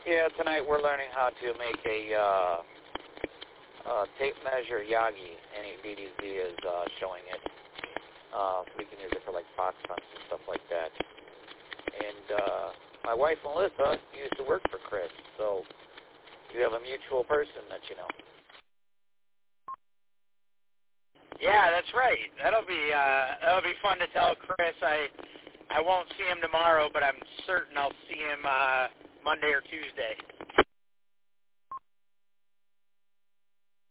Yeah, tonight we're learning how to make a tape measure Yagi. NABDZ is showing it. So we can use it for like box hunts and stuff like that. And my wife Melissa used to work for Chris, so you have a mutual person that you know. Yeah, that's right. That'll be fun to tell Chris. I won't see him tomorrow, but I'm certain I'll see him Monday or Tuesday.